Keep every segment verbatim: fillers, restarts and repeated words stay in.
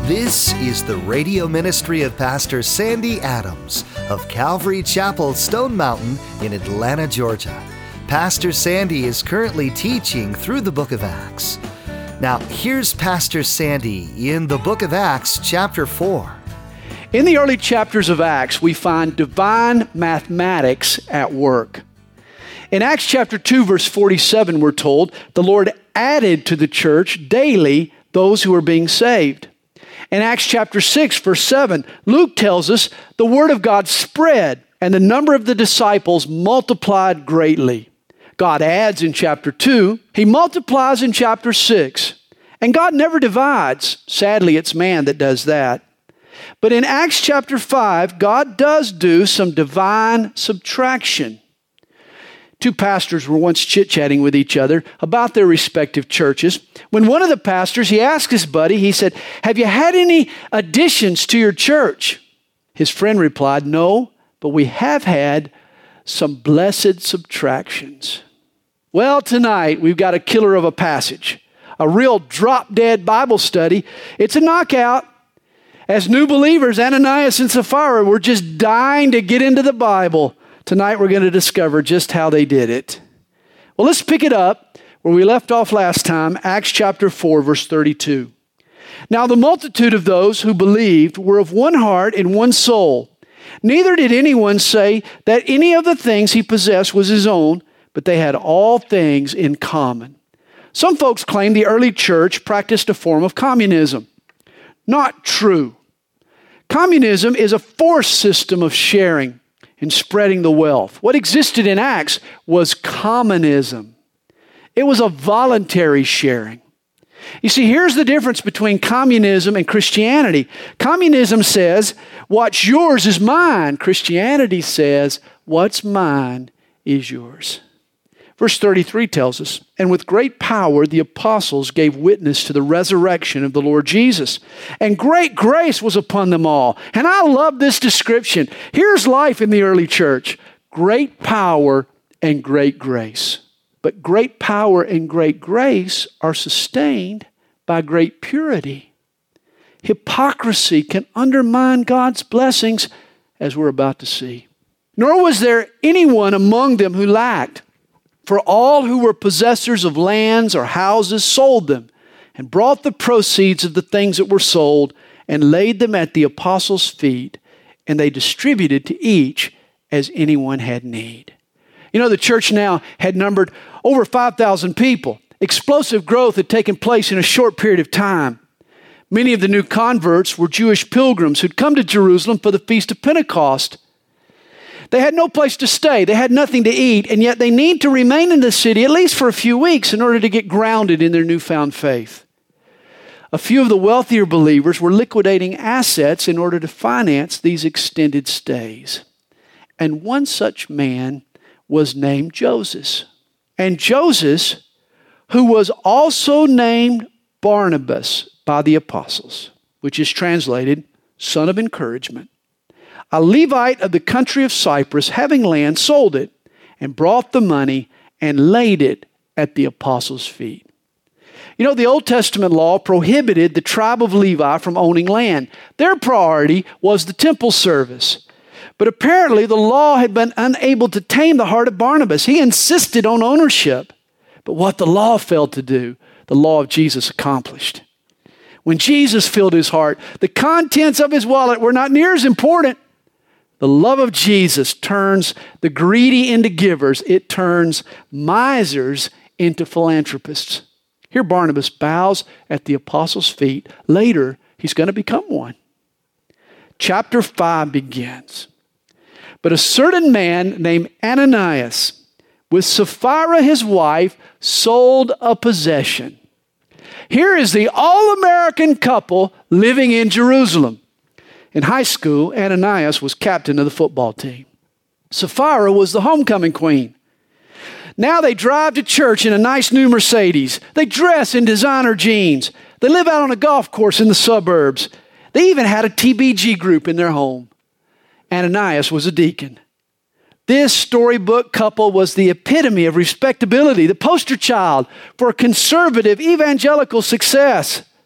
This is the radio ministry of Pastor Sandy Adams of Calvary Chapel, Stone Mountain in Atlanta, Georgia. Pastor Sandy is currently teaching through the book of Acts. Now, here's Pastor Sandy in the book of Acts, chapter four. In the early chapters of Acts, we find divine mathematics at work. In Acts chapter two, verse forty-seven, we're told, the Lord added to the church daily those who were being saved. In Acts chapter six, verse seven, Luke tells us the word of God spread and the number of the disciples multiplied greatly. God adds in chapter two, He multiplies in chapter six, and God never divides. Sadly, it's man that does that. But in Acts chapter five, God does do some divine subtraction. Two pastors were once chit-chatting with each other about their respective churches. When one of the pastors, he asked his buddy, he said, "Have you had any additions to your church?" His friend replied, "No, but we have had some blessed subtractions." Well, tonight we've got a killer of a passage, a real drop-dead Bible study. It's a knockout. As new believers, Ananias and Sapphira were just dying to get into the Bible. Tonight we're going to discover just how they did it. Well, let's pick it up where we left off last time, Acts chapter four, verse thirty-two. Now the multitude of those who believed were of one heart and one soul. Neither did anyone say that any of the things he possessed was his own, but they had all things in common. Some folks claim the early church practiced a form of communism. Not true. Communism is a forced system of sharing and spreading the wealth. What existed in Acts was commonism. It was a voluntary sharing. You see, here's the difference between communism and Christianity. Communism says, what's yours is mine. Christianity says, what's mine is yours. Verse thirty-three tells us, "And with great power the apostles gave witness to the resurrection of the Lord Jesus. And great grace was upon them all." And I love this description. Here's life in the early church. Great power and great grace. But great power and great grace are sustained by great purity. Hypocrisy can undermine God's blessings, as we're about to see. Nor was there anyone among them who lacked. For all who were possessors of lands or houses sold them and brought the proceeds of the things that were sold and laid them at the apostles' feet, and they distributed to each as anyone had need. You know, the church now had numbered over five thousand people. Explosive growth had taken place in a short period of time. Many of the new converts were Jewish pilgrims who'd come to Jerusalem for the Feast of Pentecost. They had no place to stay. They had nothing to eat, and yet they need to remain in the city at least for a few weeks in order to get grounded in their newfound faith. A few of the wealthier believers were liquidating assets in order to finance these extended stays. And one such man was named Joseph. And Joseph, who was also named Barnabas by the apostles, which is translated son of encouragement, a Levite of the country of Cyprus, having land, sold it and brought the money and laid it at the apostles' feet. You know, the Old Testament law prohibited the tribe of Levi from owning land. Their priority was the temple service. But apparently the law had been unable to tame the heart of Barnabas. He insisted on ownership. But what the law failed to do, the law of Jesus accomplished. When Jesus filled his heart, the contents of his wallet were not near as important. The love of Jesus turns the greedy into givers. It turns misers into philanthropists. Here Barnabas bows at the apostles' feet. Later, he's going to become one. Chapter five begins. But a certain man named Ananias, with Sapphira his wife, sold a possession. Here is the all-American couple living in Jerusalem. In high school, Ananias was captain of the football team. Sapphira was the homecoming queen. Now they drive to church in a nice new Mercedes. They dress in designer jeans. They live out on a golf course in the suburbs. They even had a T B G group in their home. Ananias was a deacon. This storybook couple was the epitome of respectability, the poster child for conservative evangelical success.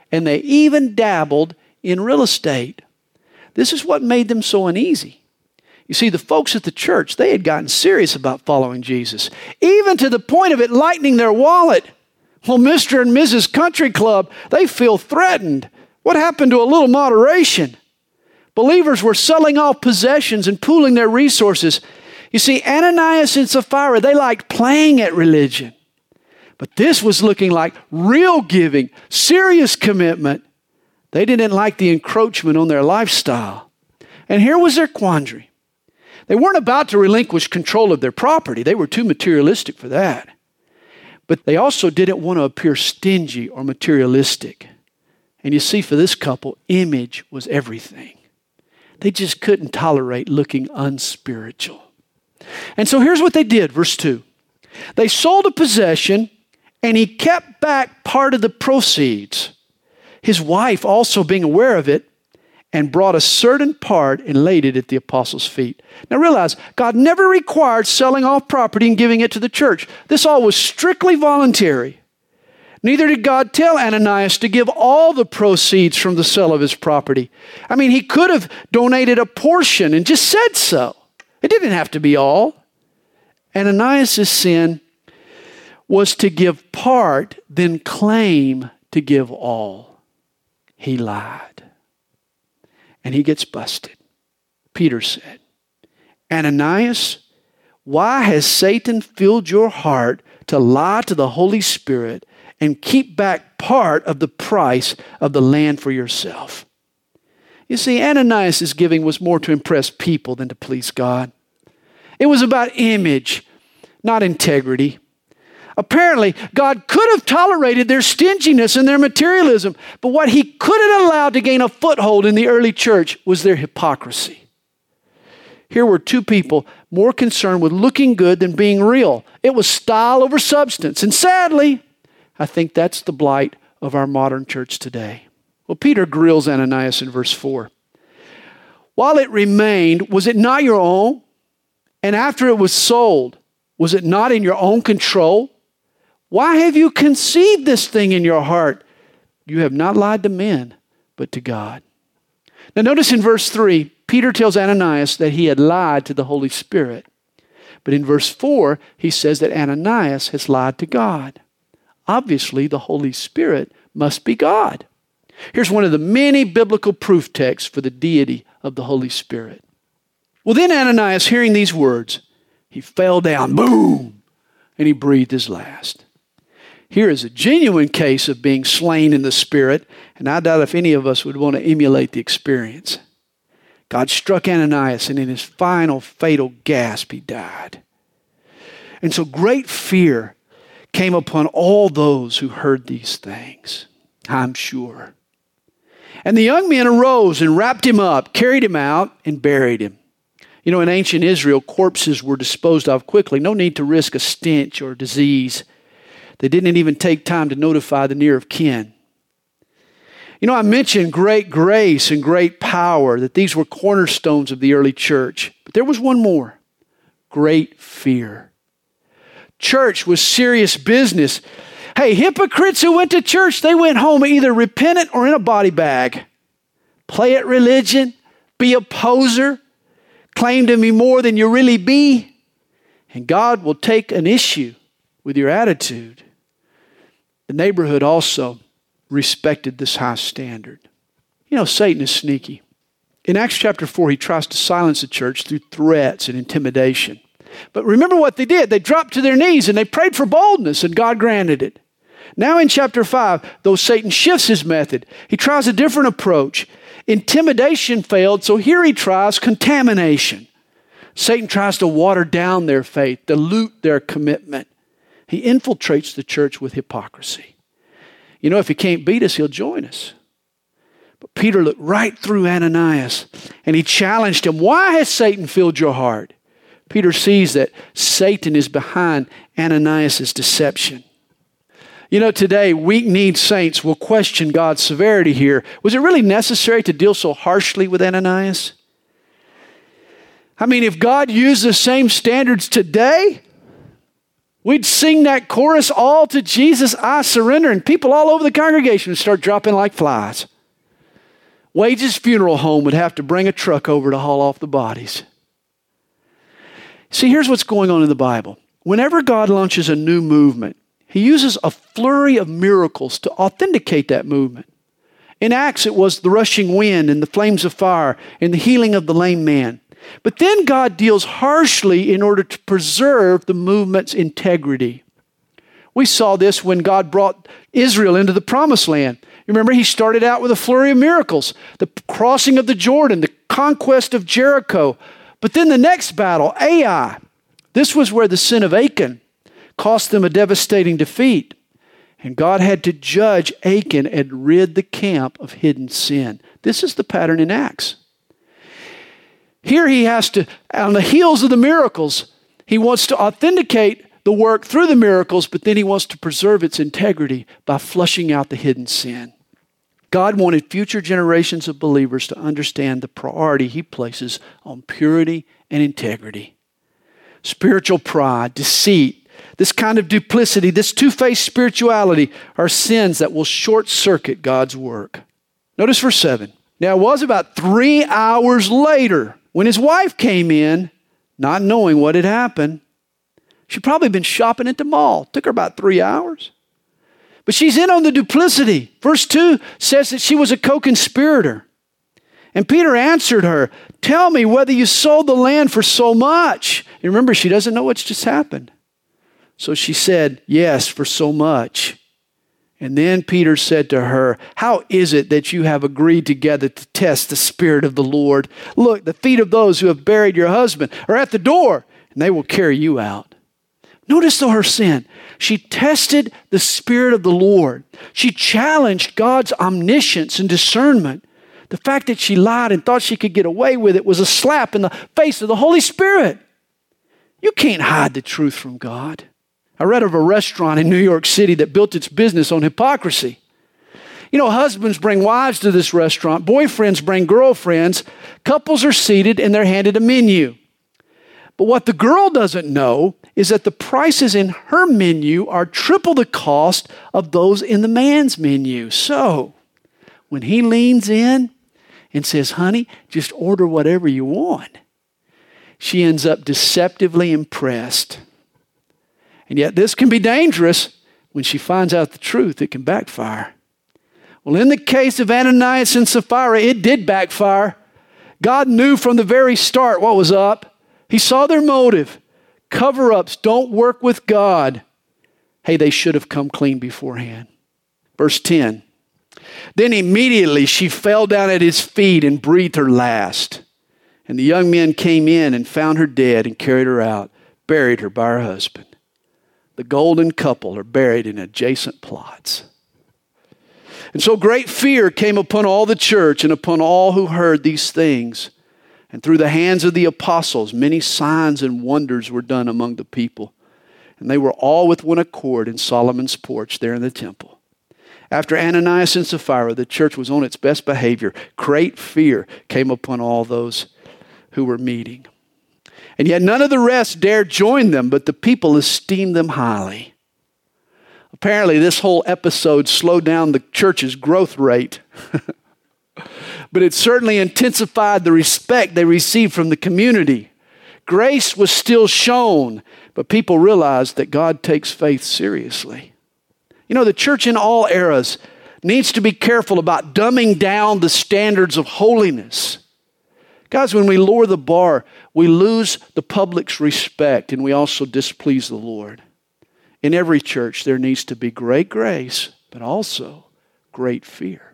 and they even dabbled in real estate. This is what made them so uneasy. You see, the folks at the church, they had gotten serious about following Jesus, even to the point of it lightening their wallet. Well, Mister and Missus Country Club, they feel threatened. What happened to a little moderation? Believers were selling off possessions and pooling their resources. You see, Ananias and Sapphira, they liked playing at religion. But this was looking like real giving, serious commitment. They didn't like the encroachment on their lifestyle. And here was their quandary. They weren't about to relinquish control of their property. They were too materialistic for that. But they also didn't want to appear stingy or materialistic. And you see, for this couple, image was everything. They just couldn't tolerate looking unspiritual. And so here's what they did, verse two. They sold a possession, and he kept back part of the proceeds. His wife also being aware of it, and brought a certain part and laid it at the apostles' feet. Now realize, God never required selling off property and giving it to the church. This all was strictly voluntary. Neither did God tell Ananias to give all the proceeds from the sale of his property. I mean, he could have donated a portion and just said so. It didn't have to be all. Ananias' sin was to give part, then claim to give all. He lied. And he gets busted. Peter said, Ananias, why has Satan filled your heart to lie to the Holy Spirit and keep back part of the price of the land for yourself? You see, Ananias' giving was more to impress people than to please God. It was about image, not integrity. Apparently, God could have tolerated their stinginess and their materialism, but what he couldn't allow to gain a foothold in the early church was their hypocrisy. Here were two people more concerned with looking good than being real. It was style over substance. And sadly, I think that's the blight of our modern church today. Well, Peter grills Ananias in verse four. While it remained, was it not your own? And after it was sold, was it not in your own control? Why have you conceived this thing in your heart? You have not lied to men, but to God. Now notice in verse three, Peter tells Ananias that he had lied to the Holy Spirit. But in verse four, he says that Ananias has lied to God. Obviously, the Holy Spirit must be God. Here's one of the many biblical proof texts for the deity of the Holy Spirit. Well, then Ananias, hearing these words, he fell down, boom, and he breathed his last. Here is a genuine case of being slain in the Spirit, and I doubt if any of us would want to emulate the experience. God struck Ananias, and in his final fatal gasp, he died. And so great fear came upon all those who heard these things, I'm sure. And the young men arose and wrapped him up, carried him out, and buried him. You know, in ancient Israel, corpses were disposed of quickly. No need to risk a stench or disease. They didn't even take time to notify the near of kin. You know, I mentioned great grace and great power, that these were cornerstones of the early church. But there was one more, great fear. Church was serious business. Hey, hypocrites who went to church, they went home either repentant or in a body bag. Play at religion, be a poser, claim to be more than you really be, and God will take an issue with your attitude. The neighborhood also respected this high standard. You know, Satan is sneaky. In Acts chapter four, he tries to silence the church through threats and intimidation. But remember what they did. They dropped to their knees and they prayed for boldness, and God granted it. Now in chapter five, though Satan shifts his method, he tries a different approach. Intimidation failed, so here he tries contamination. Satan tries to water down their faith, dilute their commitment. He infiltrates the church with hypocrisy. You know, if he can't beat us, he'll join us. But Peter looked right through Ananias and he challenged him. Why has Satan filled your heart? Peter sees that Satan is behind Ananias' deception. You know, today, weak-kneed saints will question God's severity here. Was it really necessary to deal so harshly with Ananias? I mean, if God used the same standards today, We'd sing that chorus, all to Jesus I surrender, and people all over the congregation would start dropping like flies. Wages Funeral Home would have to bring a truck over to haul off the bodies. See, here's what's going on in the Bible. Whenever God launches a new movement, he uses a flurry of miracles to authenticate that movement. In Acts, it was the rushing wind and the flames of fire and the healing of the lame man. But then God deals harshly in order to preserve the movement's integrity. We saw this when God brought Israel into the promised land. Remember, he started out with a flurry of miracles, the crossing of the Jordan, the conquest of Jericho. But then the next battle, Ai, this was where the sin of Achan cost them a devastating defeat. And God had to judge Achan and rid the camp of hidden sin. This is the pattern in Acts. Here he has to, on the heels of the miracles, he wants to authenticate the work through the miracles, but then he wants to preserve its integrity by flushing out the hidden sin. God wanted future generations of believers to understand the priority he places on purity and integrity. Spiritual pride, deceit, this kind of duplicity, this two-faced spirituality are sins that will short-circuit God's work. Notice verse seven. Now it was about three hours later when his wife came in, not knowing what had happened. She'd probably been shopping at the mall. It took her about three hours. But she's in on the duplicity. Verse two says that she was a co-conspirator. And Peter answered her, "Tell me whether you sold the land for so much." And remember, she doesn't know what's just happened. So she said, "Yes, for so much." And then Peter said to her, "How is it that you have agreed together to test the Spirit of the Lord? Look, the feet of those who have buried your husband are at the door, and they will carry you out." Notice though her sin. She tested the Spirit of the Lord. She challenged God's omniscience and discernment. The fact that she lied and thought she could get away with it was a slap in the face of the Holy Spirit. You can't hide the truth from God. I read of a restaurant in New York City that built its business on hypocrisy. You know, husbands bring wives to this restaurant. Boyfriends bring girlfriends. Couples are seated and they're handed a menu. But what the girl doesn't know is that the prices in her menu are triple the cost of those in the man's menu. So, when he leans in and says, "Honey, just order whatever you want," she ends up deceptively impressed. And yet this can be dangerous. When she finds out the truth, it can backfire. Well, in the case of Ananias and Sapphira, it did backfire. God knew from the very start what was up. He saw their motive. Cover-ups don't work with God. Hey, they should have come clean beforehand. Verse ten. Then immediately she fell down at his feet and breathed her last. And the young men came in and found her dead and carried her out, buried her by her husband. The golden couple are buried in adjacent plots. And so great fear came upon all the church and upon all who heard these things. And through the hands of the apostles, many signs and wonders were done among the people. And they were all with one accord in Solomon's porch there in the temple. After Ananias and Sapphira, the church was on its best behavior. Great fear came upon all those who were meeting. And yet none of the rest dared join them, but the people esteemed them highly. Apparently, this whole episode slowed down the church's growth rate. But it certainly intensified the respect they received from the community. Grace was still shown, but people realized that God takes faith seriously. You know, the church in all eras needs to be careful about dumbing down the standards of holiness. Guys, when we lower the bar, we lose the public's respect and we also displease the Lord. In every church, there needs to be great grace, but also great fear.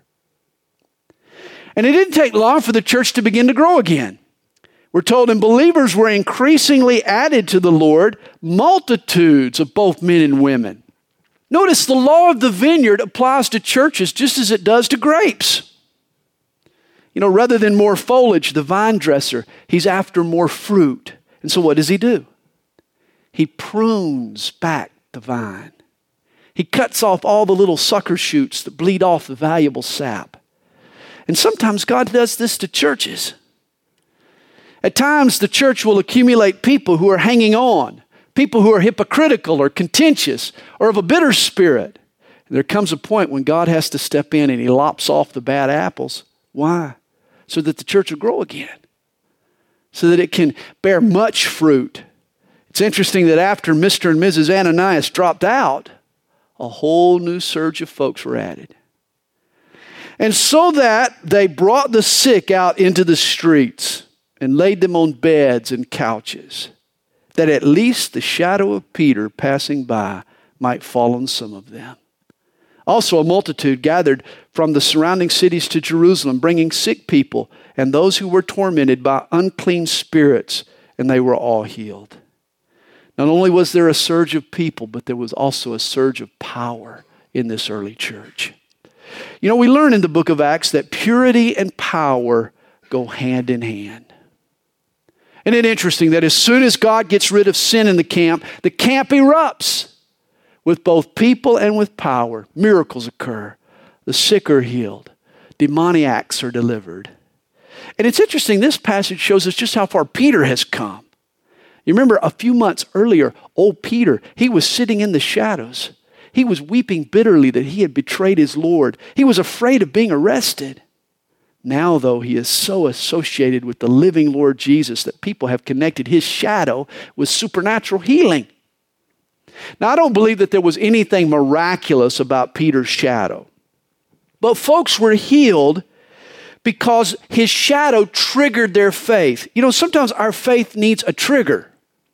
And it didn't take long for the church to begin to grow again. We're told, and believers were increasingly added to the Lord, multitudes of both men and women. Notice the law of the vineyard applies to churches just as it does to grapes. You know, rather than more foliage, the vine dresser, he's after more fruit. And so what does he do? He prunes back the vine. He cuts off all the little sucker shoots that bleed off the valuable sap. And sometimes God does this to churches. At times, the church will accumulate people who are hanging on, people who are hypocritical or contentious or of a bitter spirit. And there comes a point when God has to step in and he lops off the bad apples. Why? So that the church will grow again. So that it can bear much fruit. It's interesting that after Mister and Missus Ananias dropped out, a whole new surge of folks were added. And so that they brought the sick out into the streets and laid them on beds and couches, that at least the shadow of Peter passing by might fall on some of them. Also, a multitude gathered from the surrounding cities to Jerusalem, bringing sick people and those who were tormented by unclean spirits, and they were all healed. Not only was there a surge of people, but there was also a surge of power in this early church. You know, we learn in the book of Acts that purity and power go hand in hand. Isn't it interesting that as soon as God gets rid of sin in the camp, the camp erupts with both people and with power. Miracles occur. The sick are healed. Demoniacs are delivered. And it's interesting, this passage shows us just how far Peter has come. You remember a few months earlier, old Peter, he was sitting in the shadows. He was weeping bitterly that he had betrayed his Lord. He was afraid of being arrested. Now, though, he is so associated with the living Lord Jesus that people have connected his shadow with supernatural healing. Now, I don't believe that there was anything miraculous about Peter's shadow. But folks were healed because his shadow triggered their faith. You know, sometimes our faith needs a trigger.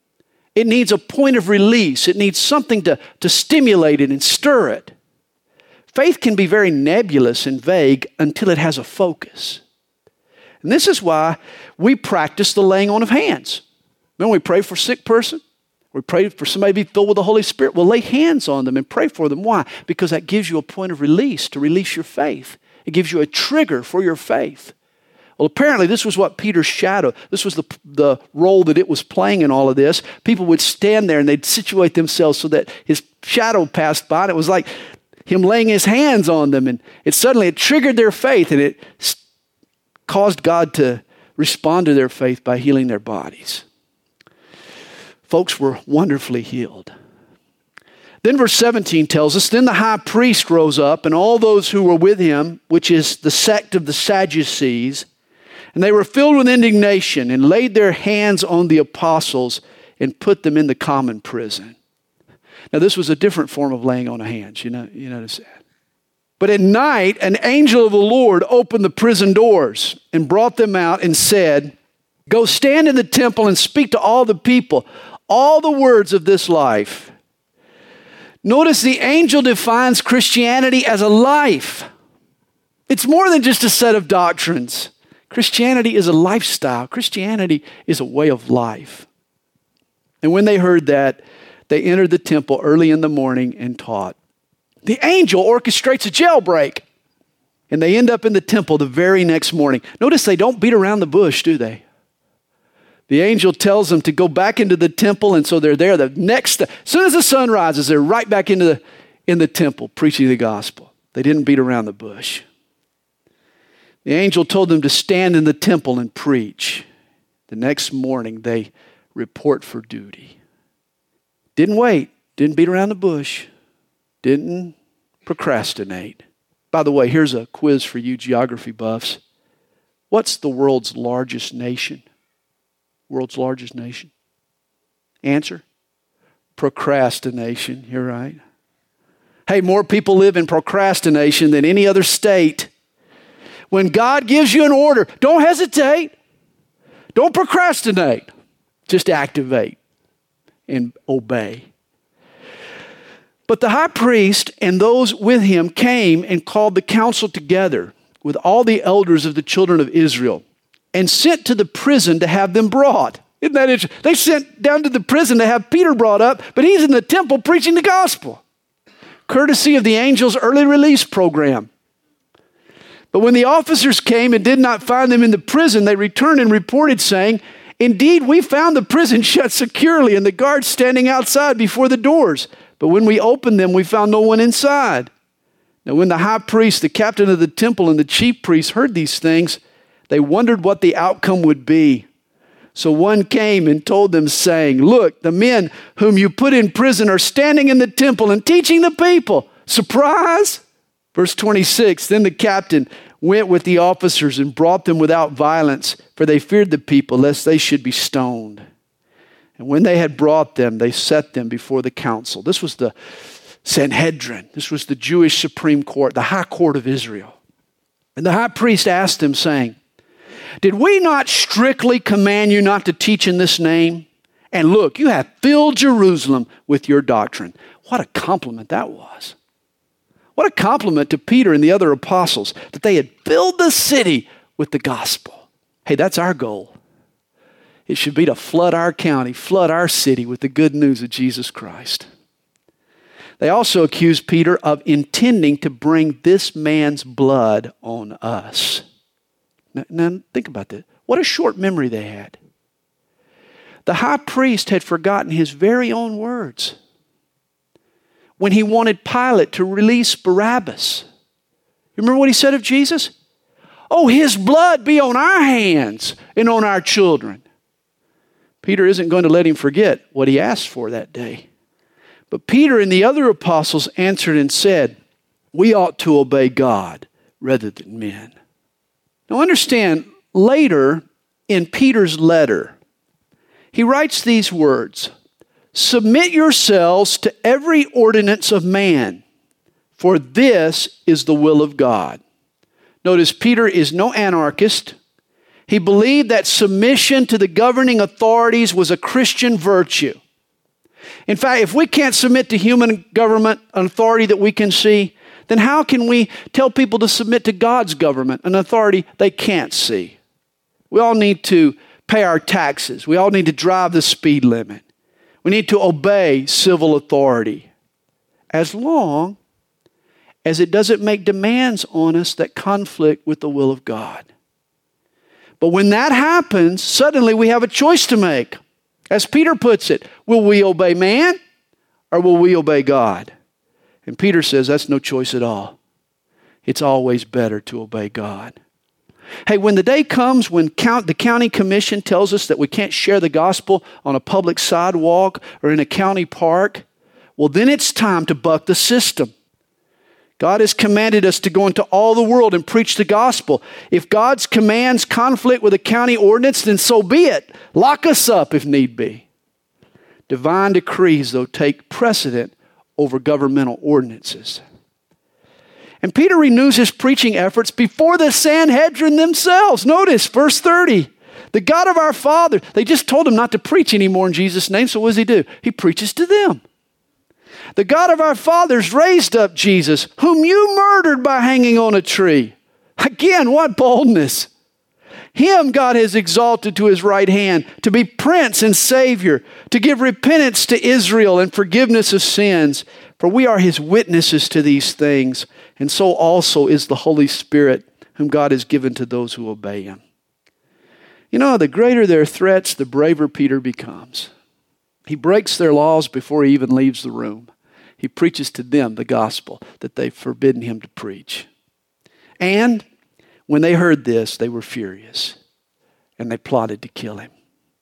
It needs a point of release. It needs something to, to stimulate it and stir it. Faith can be very nebulous and vague until it has a focus. And this is why we practice the laying on of hands. When we pray for a sick person, we pray for somebody to be filled with the Holy Spirit, we'll lay hands on them and pray for them. Why? Because that gives you a point of release to release your faith. It gives you a trigger for your faith. Well, apparently this was what Peter's shadow, this was the, the role that it was playing in all of this. People would stand there and they'd situate themselves so that his shadow passed by. And it was like him laying his hands on them. And it suddenly, it triggered their faith and it caused God to respond to their faith by healing their bodies. Folks were wonderfully healed. Then verse seventeen tells us, then the high priest rose up and all those who were with him, which is the sect of the Sadducees, and they were filled with indignation and laid their hands on the apostles and put them in the common prison. Now this was a different form of laying on of hands. You know, you notice that. But at night, an angel of the Lord opened the prison doors and brought them out and said, go stand in the temple and speak to all the people, all the words of this life. Notice the angel defines Christianity as a life. It's more than just a set of doctrines. Christianity is a lifestyle. Christianity is a way of life. And when they heard that, they entered the temple early in the morning and taught. The angel orchestrates a jailbreak. And they end up in the temple the very next morning. Notice they don't beat around the bush, do they? The angel tells them to go back into the temple, and so they're there. The next, as soon as the sun rises, they're right back into the, in the temple preaching the gospel. They didn't beat around the bush. The angel told them to stand in the temple and preach. The next morning, they report for duty. Didn't wait. Didn't beat around the bush. Didn't procrastinate. By the way, here's a quiz for you geography buffs. What's the world's largest nation? World's largest nation? Answer? Procrastination. You're right. Hey, more people live in procrastination than any other state. When God gives you an order, don't hesitate. Don't procrastinate. Just activate and obey. But the high priest and those with him came and called the council together with all the elders of the children of Israel and sent to the prison to have them brought. Isn't that interesting? They sent down to the prison to have Peter brought up, but he's in the temple preaching the gospel. Courtesy of the angel's early release program. But when the officers came and did not find them in the prison, they returned and reported saying, indeed, we found the prison shut securely and the guards standing outside before the doors. But when we opened them, we found no one inside. Now when the high priest, the captain of the temple, and the chief priests heard these things, they wondered what the outcome would be. So one came and told them, saying, look, the men whom you put in prison are standing in the temple and teaching the people. Surprise! Verse twenty-six, then the captain went with the officers and brought them without violence, for they feared the people, lest they should be stoned. And when they had brought them, they set them before the council. This was the Sanhedrin. This was the Jewish Supreme Court, the high court of Israel. And the high priest asked them, saying, did we not strictly command you not to teach in this name? And look, you have filled Jerusalem with your doctrine. What a compliment that was. What a compliment to Peter and the other apostles that they had filled the city with the gospel. Hey, that's our goal. It should be to flood our county, flood our city with the good news of Jesus Christ. They also accused Peter of intending to bring this man's blood on us. Now, now think about that. What a short memory they had. The high priest had forgotten his very own words when he wanted Pilate to release Barabbas. You remember what he said of Jesus? Oh, his blood be on our hands and on our children. Peter isn't going to let him forget what he asked for that day. But Peter and the other apostles answered and said, we ought to obey God rather than men. Now understand, later in Peter's letter, he writes these words, submit yourselves to every ordinance of man, for this is the will of God. Notice Peter is no anarchist. He believed that submission to the governing authorities was a Christian virtue. In fact, if we can't submit to human government, an authority that we can see, then how can we tell people to submit to God's government, an authority they can't see? We all need to pay our taxes. We all need to drive the speed limit. We need to obey civil authority as long as it doesn't make demands on us that conflict with the will of God. But when that happens, suddenly we have a choice to make. As Peter puts it, will we obey man or will we obey God? And Peter says that's no choice at all. It's always better to obey God. Hey, when the day comes when count, the county commission tells us that we can't share the gospel on a public sidewalk or in a county park, well, then it's time to buck the system. God has commanded us to go into all the world and preach the gospel. If God's commands conflict with a county ordinance, then so be it. Lock us up if need be. Divine decrees, though, take precedent over governmental ordinances. And Peter renews his preaching efforts before the Sanhedrin themselves. Notice verse thirty. The God of our father, they just told him not to preach anymore in Jesus' name, so what does he do? He preaches to them. The God of our fathers raised up Jesus, whom you murdered by hanging on a tree. Again, what boldness. Him God has exalted to his right hand to be Prince and Savior, to give repentance to Israel and forgiveness of sins. For we are his witnesses to these things, and so also is the Holy Spirit, whom God has given to those who obey him. You know, the greater their threats, the braver Peter becomes. He breaks their laws before he even leaves the room. He preaches to them the gospel that they've forbidden him to preach. And when they heard this, they were furious, and they plotted to kill him.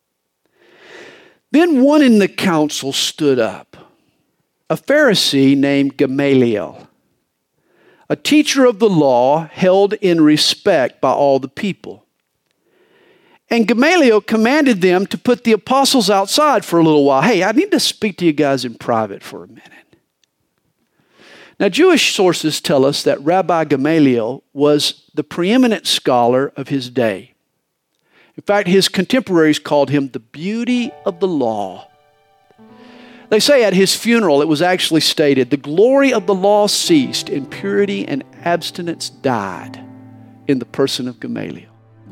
Then one in the council stood up, a Pharisee named Gamaliel, a teacher of the law held in respect by all the people. And Gamaliel commanded them to put the apostles outside for a little while. Hey, I need to speak to you guys in private for a minute. Now, Jewish sources tell us that Rabbi Gamaliel was the preeminent scholar of his day. In fact, his contemporaries called him the beauty of the law. They say at his funeral, it was actually stated, the glory of the law ceased and purity and abstinence died in the person of Gamaliel.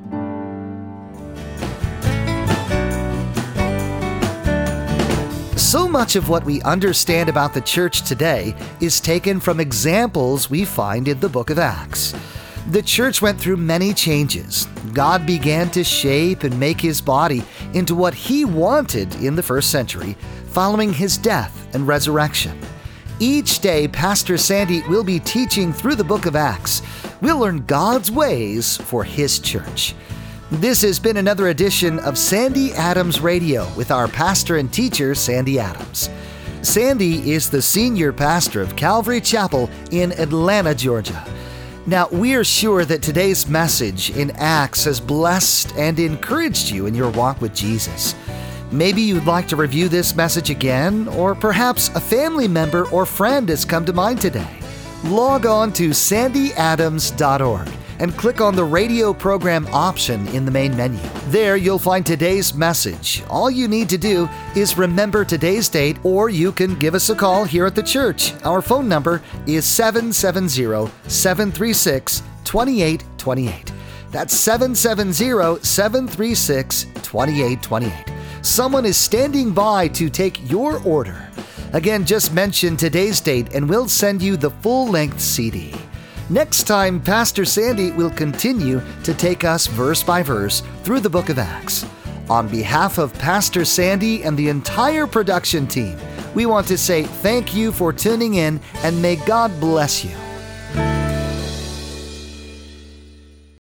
So much of what we understand about the church today is taken from examples we find in the book of Acts. The church went through many changes. God began to shape and make his body into what he wanted in the first century, following his death and resurrection. Each day, Pastor Sandy will be teaching through the book of Acts. We'll learn God's ways for his church. This has been another edition of Sandy Adams Radio with our pastor and teacher, Sandy Adams. Sandy is the senior pastor of Calvary Chapel in Atlanta, Georgia. Now, we're sure that today's message in Acts has blessed and encouraged you in your walk with Jesus. Maybe you'd like to review this message again, or perhaps a family member or friend has come to mind today. Log on to sandy adams dot org and click on the radio program option in the main menu. There you'll find today's message. All you need to do is remember today's date, or you can give us a call here at the church. Our phone number is seven seven zero, seven three six, two eight two eight. That's seven seven zero, seven three six, two eight two eight. Someone is standing by to take your order. Again, just mention today's date and we'll send you the full-length C D. Next time, Pastor Sandy will continue to take us verse by verse through the book of Acts. On behalf of Pastor Sandy and the entire production team, we want to say thank you for tuning in, and may God bless you.